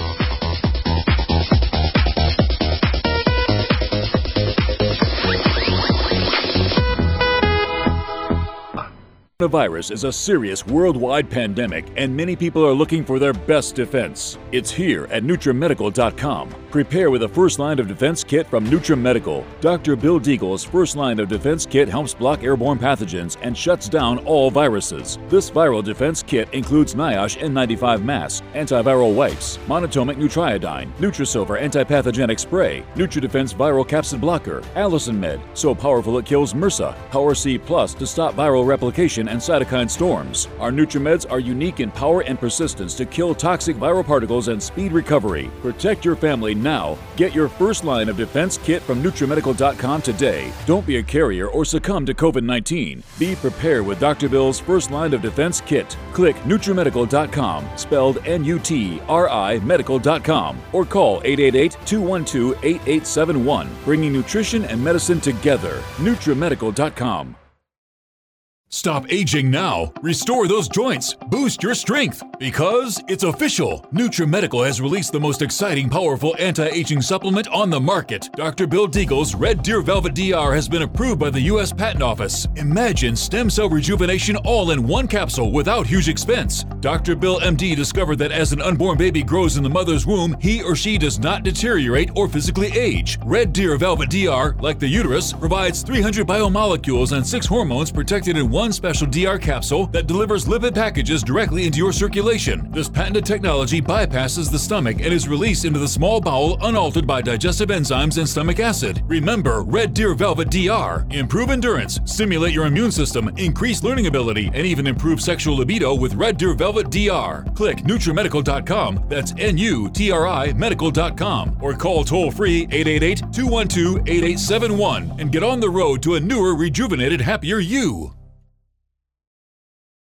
Coronavirus is a serious worldwide pandemic, and many people are looking for their best defense. It's here at NutriMedical.com. Prepare with a first line of defense kit from NutriMedical. Dr. Bill Deagle's first line of defense kit helps block airborne pathogens and shuts down all viruses. This viral defense kit includes NIOSH N95 mask, antiviral wipes, monatomic Nutriodine, NutriSilver antipathogenic spray, NutriDefense viral capsid blocker, Allison Med, so powerful it kills MRSA, Power C Plus to stop viral replication and cytokine storms. Our NutriMeds are unique in power and persistence to kill toxic viral particles and speed recovery. Protect your family now. Get your first line of defense kit from NutriMedical.com today. Don't be a carrier or succumb to COVID-19. Be prepared with Dr. Bill's first line of defense kit. Click NutriMedical.com, spelled N-U-T-R-I Medical.com, or call 888-212-8871, bringing nutrition and medicine together. NutriMedical.com. Stop aging now. Restore those joints. Boost your strength. Because it's official. NutriMedical has released the most exciting, powerful anti-aging supplement on the market. Dr. Bill Deagle's Red Deer Velvet DR has been approved by the U.S. Patent Office. Imagine stem cell rejuvenation all in one capsule without huge expense. Dr. Bill MD discovered that as an unborn baby grows in the mother's womb, he or she does not deteriorate or physically age. Red Deer Velvet DR, like the uterus, provides 300 biomolecules and 6 hormones protected in one special DR capsule that delivers lipid packages directly into your circulation. This patented technology bypasses the stomach and is released into the small bowel unaltered by digestive enzymes and stomach acid. Remember Red Deer Velvet DR. Improve endurance, stimulate your immune system, increase learning ability, and even improve sexual libido with Red Deer Velvet DR. Click NutriMedical.com, that's N-U-T-R-I Medical.com, or call toll-free 888-212-8871 and get on the road to a newer, rejuvenated, happier you.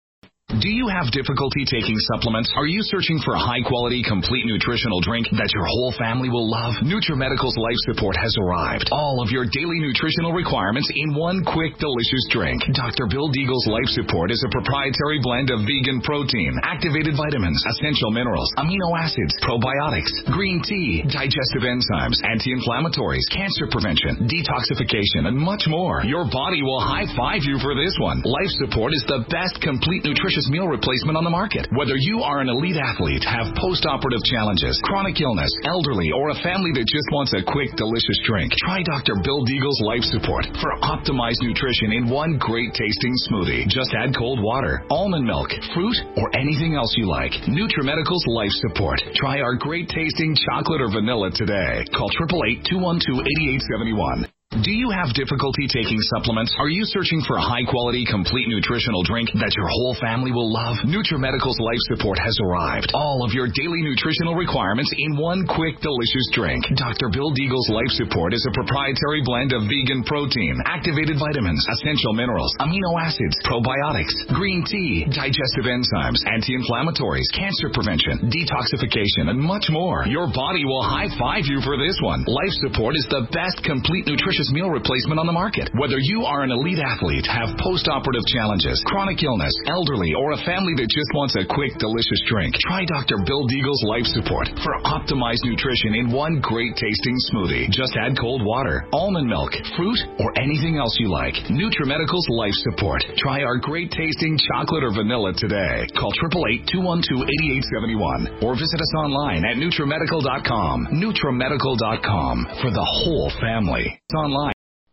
Do you have difficulty taking supplements? Are you searching for a high-quality, complete nutritional drink that your whole family will love? NutriMedical's Life Support has arrived. All of your daily nutritional requirements in one quick, delicious drink. Dr. Bill Deagle's Life Support is a proprietary blend of vegan protein, activated vitamins, essential minerals, amino acids, probiotics, green tea, digestive enzymes, anti-inflammatories, cancer prevention, detoxification, and much more. Your body will high-five you for this one. Life Support is the best complete nutritious meal replacement on the market. Whether you are an elite athlete, have post-operative challenges, chronic illness, elderly, or a family that just wants a quick, delicious drink, try Dr. Bill Deagle's Life Support for optimized nutrition in one great-tasting smoothie. Just add cold water, almond milk, fruit, or anything else you like. NutriMedical's Life Support. Try our great-tasting chocolate or vanilla today. Call 888-212-8871. Do you have difficulty taking supplements? Are you searching for a high-quality, complete nutritional drink that your whole family will love? NutriMedical's Life Support has arrived. All of your daily nutritional requirements in one quick, delicious drink. Dr. Bill Deagle's Life Support is a proprietary blend of vegan protein, activated vitamins, essential minerals, amino acids, probiotics, green tea, digestive enzymes, anti-inflammatories, cancer prevention, detoxification, and much more. Your body will high-five you for this one. Life Support is the best complete nutritious meal replacement on the market. Whether you are an elite athlete, have post-operative challenges, chronic illness, elderly, or a family that just wants a quick, delicious drink, try Dr. Bill Deagle's Life Support for optimized nutrition in one great-tasting smoothie. Just add cold water, almond milk, fruit, or anything else you like. NutriMedical's Life Support. Try our great-tasting chocolate or vanilla today. Call 888-212-8871 or visit us online at NutriMedical.com. NutriMedical.com for the whole family. It's online.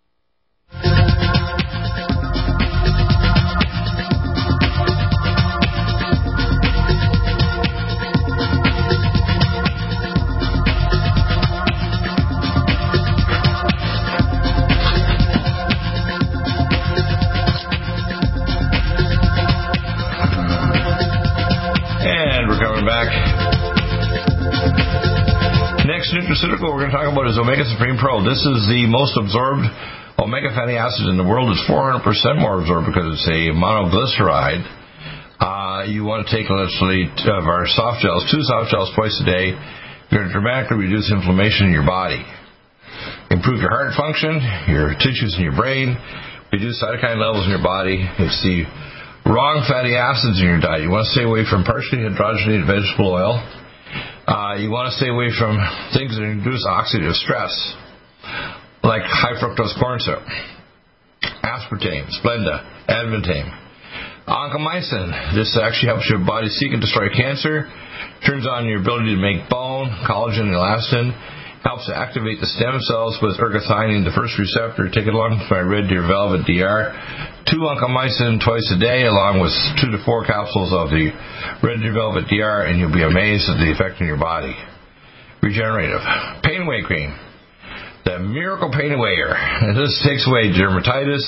And we're coming back. Next nutraceutical we're going to talk about is Omega Supreme Pro. This is the most absorbed omega fatty acid in the world. It's 400% more absorbed because it's a monoglyceride. You want to take literally of our soft gels, 2 soft gels twice a day. You're going to dramatically reduce inflammation in your body, improve your heart function, your tissues in your brain, reduce cytokine levels in your body. It's the wrong fatty acids in your diet. You want to stay away from partially hydrogenated vegetable oil. You want to stay away from things that induce oxidative stress, like high fructose corn syrup, aspartame, Splenda, Advantame. Oncomycin, this actually helps your body seek and destroy cancer, turns on your ability to make bone, collagen, and elastin, helps to activate the stem cells with ergothioneine, the first receptor. Take it along with my Red Deer Velvet DR. 2 oncomycin twice a day, along with 2 to 4 capsules of the Red Deer Velvet DR, and you'll be amazed at the effect on your body. Regenerative. Pain Away Cream. The Miracle Pain Awayer. And this takes away dermatitis,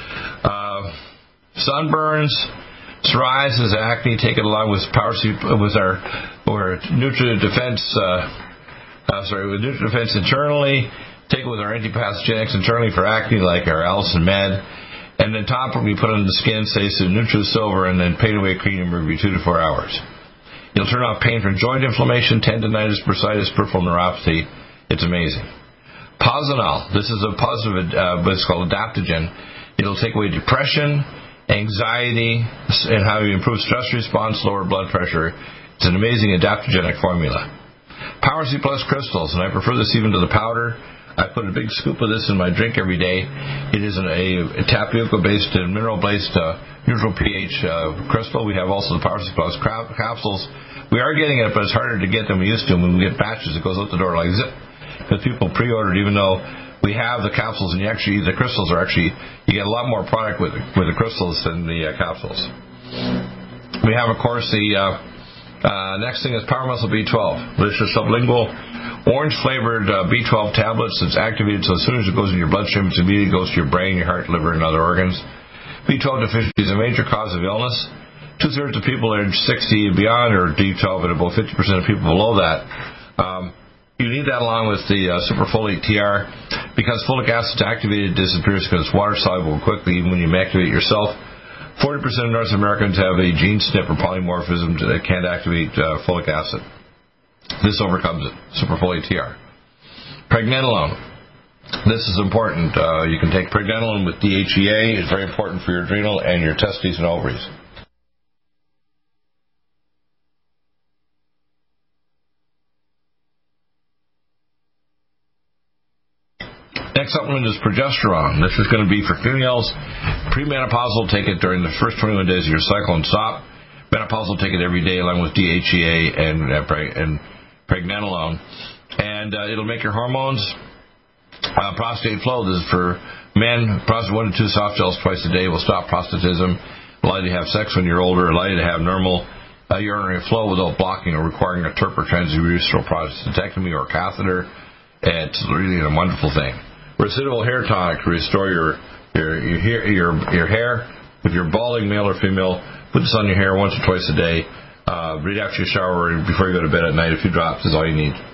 sunburns, psoriasis, acne. Take it along with with our NutriDefense. With NutriDefense internally. Take it with our antipathogenics internally for acne, like our Allison Med. And then topically put on the skin, say some NutriSilver, and then Pain Away Cream every 2 to 4 hours. You'll turn off pain from joint inflammation, tendinitis, bursitis, peripheral neuropathy. It's amazing. Posinol. This is a positive, but it's called adaptogen. It'll take away depression, anxiety, and how you improve stress response, lower blood pressure. It's an amazing adaptogenic formula. Power C Plus crystals, and I prefer this even to the powder. I put a big scoop of this in my drink every day. It is a tapioca-based and mineral-based neutral pH crystal. We have also the Power C Plus capsules. We are getting it, but it's harder to get than we used to. When we get batches, it goes out the door like zip. Because people pre-ordered, even though we have the capsules, and the crystals are actually, you get a lot more product with the crystals than the capsules. We have, of course, the next thing is Power Muscle B12. This is sublingual, orange-flavored B12 tablets. It's activated, so as soon as it goes in your bloodstream, it immediately goes to your brain, your heart, liver, and other organs. B12 deficiency is a major cause of illness. 2/3 of people age 60 and beyond are B12, and about 50% of people below that. You need that along with the Superfolate TR. Because folic acid activated disappears because it's water-soluble quickly, even when you activate yourself. 40% of North Americans have a gene SNP or polymorphism that can't activate folic acid. This overcomes it. Superfolate TR. Pregnenolone. This is important. You can take pregnenolone with DHEA. It's very important for your adrenal and your testes and ovaries. Next supplement is progesterone. This is going to be for females. Premenopausal, take it during the first 21 days of your cycle and stop. Menopausal, take it every day along with DHEA and pregnenolone. And it'll make your hormones. Prostate flow. This is for men. 1 to 2 soft gels twice a day will stop prostatism. Allow you to have sex when you're older. Allow you to have normal urinary flow without blocking or requiring a TURP or transurethral prostatectomy or catheter. It's really a wonderful thing. Residual hair tonic to restore your hair. If you're balding, male or female, put this on your hair once or twice a day. Right after you shower or before you go to bed at night. A few drops is all you need.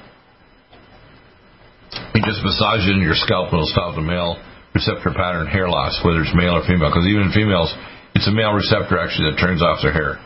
You just massage it into your scalp and it'll stop the male receptor pattern hair loss, whether it's male or female. Because even in females, it's a male receptor actually that turns off their hair.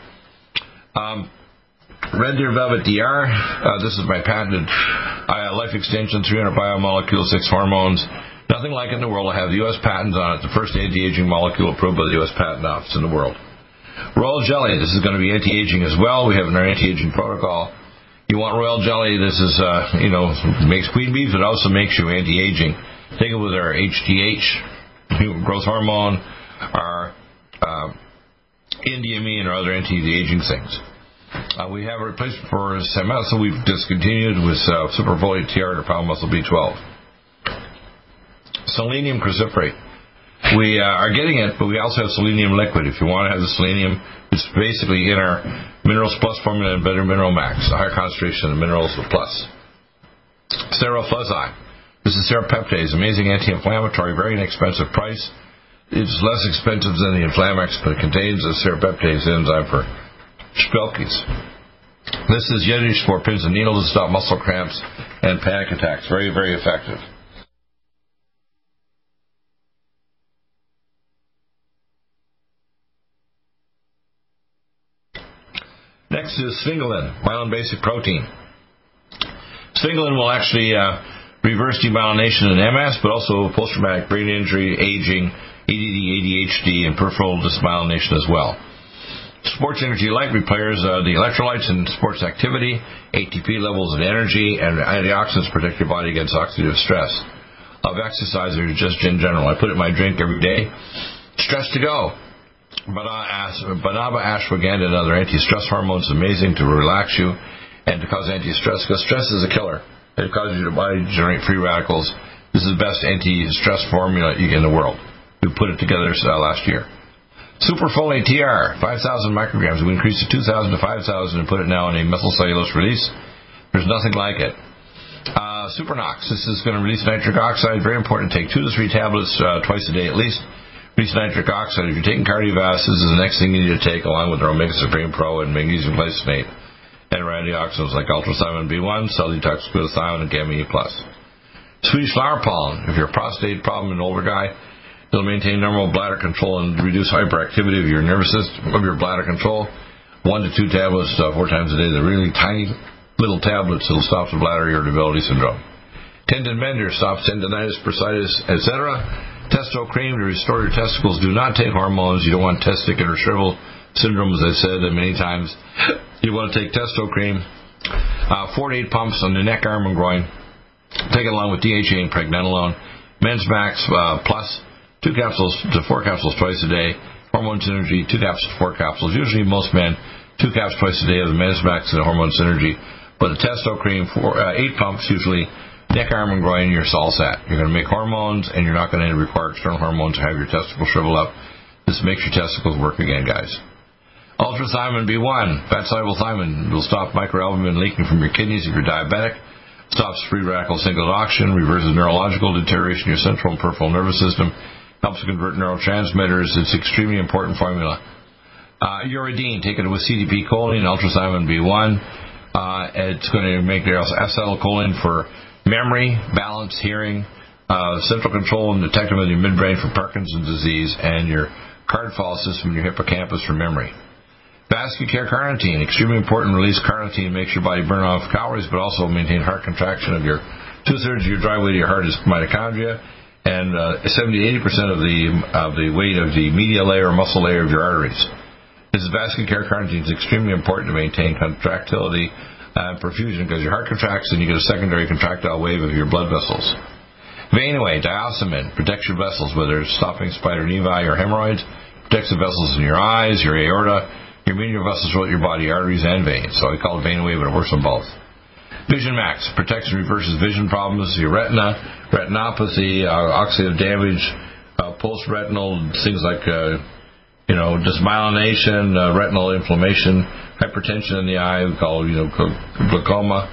Red Deer Velvet DR. This is my patented life extension, 300 biomolecules, 6 hormones. Nothing like it in the world. I have the U.S. patents on it. The first anti-aging molecule approved by the U.S. Patent Office in the world. Royal Jelly. This is going to be anti-aging as well. We have in our anti-aging protocol. You want Royal Jelly. This is, makes queen bees, but also makes you anti-aging. Take it with our HGH, growth hormone, our Indiamine, or other anti-aging things. We have a replacement for Samethil we've discontinued with Superfolate TR to Power Muscle B12. Selenium cruciferate. We are getting it, but we also have selenium liquid. If you want to have the selenium, it's basically in our Minerals Plus formula and Better Mineral Max, a higher concentration of Minerals Plus. Serofluzine. This is serapeptase, amazing anti-inflammatory, very inexpensive price. It's less expensive than the Inflamex, but it contains a serapeptase enzyme for Spelkes. This is Yiddish for pins and needles to stop muscle cramps and panic attacks. Very, very effective. Next is Sphingolin, myelin basic protein. Sphingolin will actually reverse demyelination in MS, but also post-traumatic brain injury, aging, ADD, ADHD, and peripheral dysmyelination as well. Sports Energy Light repairs the electrolytes in sports activity, ATP levels and energy, and antioxidants protect your body against oxidative stress. Of exercise or just in general. I put it in my drink every day. Stress to go. Banaba ashwagandha and other anti-stress hormones, amazing to relax you and to cause anti-stress, because stress is a killer. It causes your body to generate free radicals. This is the best anti-stress formula in the world. We put it together last year. Superfolate TR, 5,000 micrograms. We increased it 2,000 to 5,000 and put it now in a methylcellulose release. There's nothing like it. Supernox. This is going to release nitric oxide. Very important to take 2 to 3 tablets twice a day at least. Release nitric oxide. If you're taking Cardiovasc, this is the next thing you need to take, along with our Omega Supreme Pro and magnesium glycinate and our antioxidants like ultrathymine B1, cell detox glutathione, and gamma E+. Swedish flower pollen. If you're a prostate problem in an older guy, it'll maintain normal bladder control and reduce hyperactivity of your nervous system, of your bladder control. 1 to 2 tablets 4 times a day. They're really tiny little tablets that'll stop the bladder irritability syndrome. Tendon mender stops tendinitis, bursitis, etc. Testo cream to restore your testicles. Do not take hormones. You don't want testicular shrivel syndrome, as I've said many times. You want to take testo cream. 4 to 8 pumps on the neck, arm, and groin. Take it along with DHA and pregnenolone. Men's Max Plus, 2 capsules to 4 capsules twice a day. Hormone Synergy, 2 capsules to 4 capsules. Usually most men, 2 caps twice a day of the Men's Max and the Hormone Synergy. But a testo cream, 8 pumps usually. Neck, arm, and groin, you're all set. You're going to make hormones, and you're not going to require external hormones to have your testicles shrivel up. This makes your testicles work again, guys. Ultrathymine B1, fat-soluble thymine, will stop microalbumin leaking from your kidneys if you're diabetic. Stops free radical single oxygen, reverses neurological deterioration in your central and peripheral nervous system, helps convert neurotransmitters. It's an extremely important formula. Uridine, take it with CDP choline, ultrathymine B1. It's going to make your acetylcholine for memory, balance, hearing, central control and detective of your midbrain for Parkinson's disease, and your card-fall system in your hippocampus for memory. Vascular carnitine, extremely important. Release carnitine makes your body burn off calories, but also maintain heart contraction of your 2/3 of your dry weight of your heart is mitochondria, and 70-80% of the weight of the medial layer or muscle layer of your arteries. This is vascular carnitine is extremely important to maintain contractility and perfusion, because your heart contracts and you get a secondary contractile wave of your blood vessels. Vein-away, diosmin, protects your vessels, whether it's stopping spider nevi or hemorrhoids, protects the vessels in your eyes, your aorta, your medial vessels throughout your body, arteries and veins. So I call it vein-away, but it works on both. Vision Max, protects and reverses vision problems, your retina, retinopathy, oxidative damage, post-retinal, things like, desmyelination, retinal inflammation, hypertension in the eye, we call, glaucoma.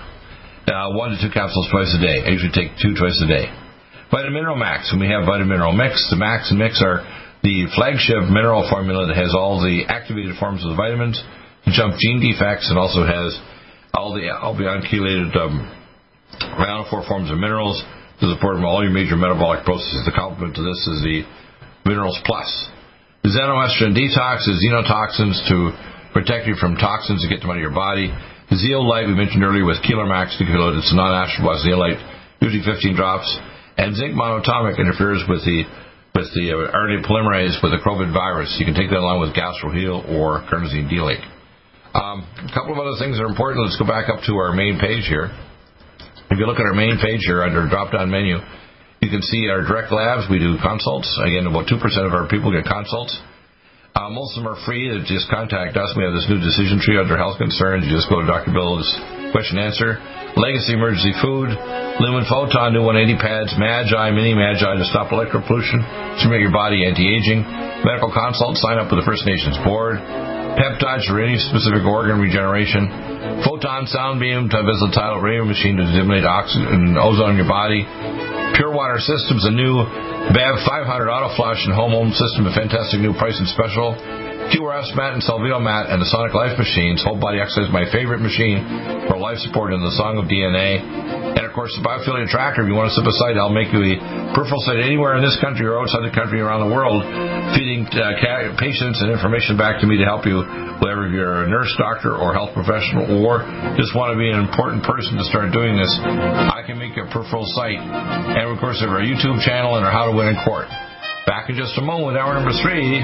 1 to 2 capsules twice a day. I usually take 2 twice a day. Vitamin Mineral Max, and we have Vitamin Mineral Mix. The Max and Mix are the flagship mineral formula that has all the activated forms of the vitamins, to jump gene defects, and also has all the albion chelated ionophore forms of minerals to support all your major metabolic processes. The complement to this is the Minerals Plus. The Xenoestrogen Detox is xenotoxins to protect you from toxins that get them out of your body. The Zeolite we mentioned earlier with Keeler Max Decolate, it's a non-astral zeolite, usually 15 drops. And zinc monatomic interferes with the RNA polymerase with the COVID virus. You can take that along with GastroHeal or carnosine D-Lake. A couple of other things that are important. Let's go back up to our main page here. If you look at our main page here under drop-down menu, you can see our direct labs. We do consults. Again, about 2% of our people get consults. Most of them are free. Just contact us. We have this new decision tree under health concerns. You just go to Dr. Bill's question answer. Legacy Emergency Food, Lumen Photon, new 180 pads, Magi, Mini Magi to stop electropollution, to make your body anti-aging. Medical consult, sign up with the First Nations Board. Peptides for any specific organ regeneration. Photon sound beam to visit tidal radio machine to stimulate oxygen and ozone in your body. Pure Water Systems, a new BAV 500 auto flush and home system, a fantastic new price and special. QRS mat and Salvio mat and the Sonic Life machines. Whole body exercise, my favorite machine for life support in the Song of DNA. And of course the Biophilia Tracker. If you want to slip aside, I'll make you a peripheral site anywhere in this country or outside the country, around the world, feeding patients and information back to me to help you, whether you're a nurse, doctor, or health professional, or just want to be an important person to start doing this. I can make you a peripheral site. And of course, we have our YouTube channel and our How to Win in Court. Back in just a moment, hour number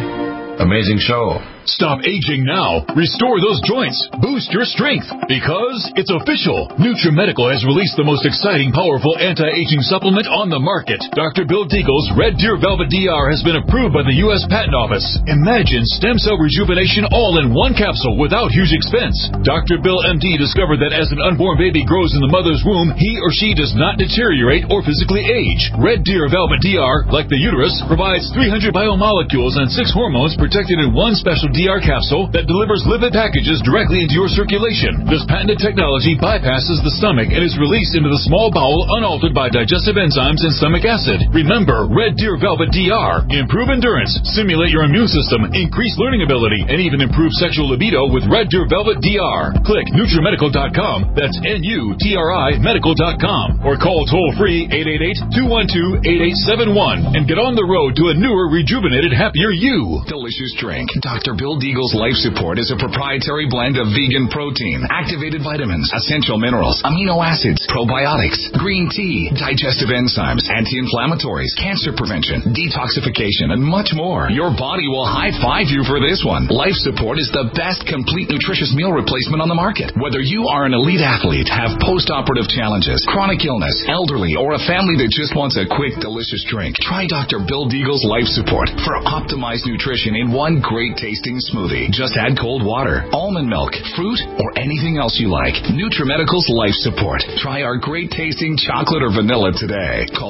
3. Amazing show. Stop aging now. Restore those joints. Boost your strength. Because it's official. NutriMedical has released the most exciting, powerful anti-aging supplement on the market. Dr. Bill Deagle's Red Deer Velvet DR has been approved by the U.S. Patent Office. Imagine stem cell rejuvenation all in one capsule without huge expense. Dr. Bill MD discovered that as an unborn baby grows in the mother's womb, he or she does not deteriorate or physically age. Red Deer Velvet DR, like the uterus, provides 300 biomolecules and 6 hormones protected in one special DR capsule that delivers lipid packages directly into your circulation. This patented technology bypasses the stomach and is released into the small bowel unaltered by digestive enzymes and stomach acid. Remember, Red Deer Velvet DR. Improve endurance, stimulate your immune system, increase learning ability, and even improve sexual libido with Red Deer Velvet DR. Click NutriMedical.com. That's NUTRI Medical.com. Or call toll-free 888-212-8871 and get on the road to a newer, rejuvenated, happier you. Delicious drink. Dr. Bill Deagle's Life Support is a proprietary blend of vegan protein, activated vitamins, essential minerals, amino acids, probiotics, green tea, digestive enzymes, anti-inflammatories, cancer prevention, detoxification, and much more. Your body will high-five you for this one. Life Support is the best complete nutritious meal replacement on the market. Whether you are an elite athlete, have post-operative challenges, chronic illness, elderly, or a family that just wants a quick, delicious drink, try Dr. Bill Deagle's Life Support for optimized nutrition in one great tasting smoothie. Just add cold water, almond milk, fruit, or anything else you like. NutriMedical's Life Support. Try our great tasting chocolate or vanilla today. Call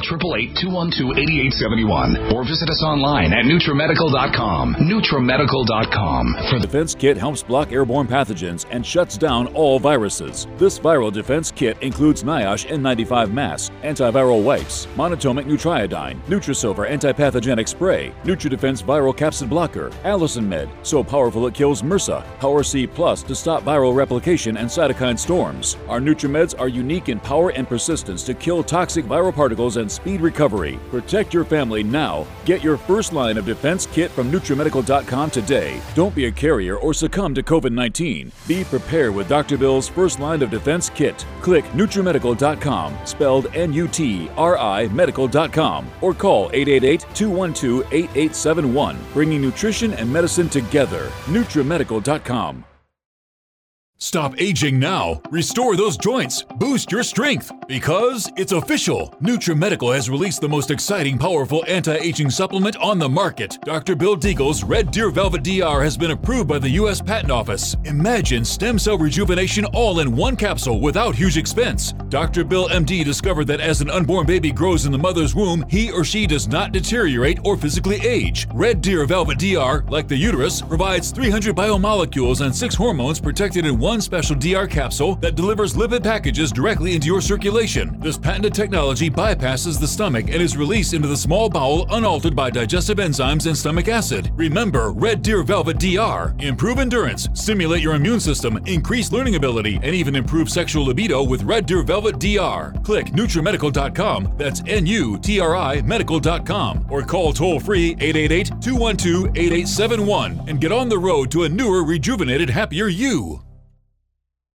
888-212-8871 or visit us online at NutriMedical.com. NutriMedical.com. The Defense Kit helps block airborne pathogens and shuts down all viruses. This viral defense kit includes NIOSH N95 mask, antiviral wipes, monatomic Nutriodine, Nutrisilver antipathogenic spray, NutriDefense viral capsid blockers, blocker, Allison Med, so powerful it kills MRSA, Power C Plus to stop viral replication and cytokine storms. Our NutriMeds are unique in power and persistence to kill toxic viral particles and speed recovery. Protect your family now. Get your first line of defense kit from NutriMedical.com today. Don't be a carrier or succumb to COVID-19. Be prepared with Dr. Bill's first line of defense kit. Click NutriMedical.com, spelled N-U-T-R-I medical.com, or call 888-212-8871, bringing nutrition and medicine together. NutriMedical.com. Stop aging now. Restore those joints. Boost your strength. Because it's official. NutriMedical has released the most exciting, powerful anti-aging supplement on the market. Dr. Bill Deagle's Red Deer Velvet DR has been approved by the U.S. Patent Office. Imagine stem cell rejuvenation all in one capsule without huge expense. Dr. Bill MD discovered that as an unborn baby grows in the mother's womb, he or she does not deteriorate or physically age. Red Deer Velvet DR, like the uterus, provides 300 biomolecules and 6 hormones protected in one special DR capsule that delivers lipid packages directly into your circulation. This patented technology bypasses the stomach and is released into the small bowel unaltered by digestive enzymes and stomach acid. Remember Red Deer Velvet DR. Improve endurance, stimulate your immune system, increase learning ability, and even improve sexual libido with Red Deer Velvet DR. Click NutriMedical.com, that's N-U-T-R-I medical.com, or call toll-free 888-212-8871 and get on the road to a newer, rejuvenated, happier you.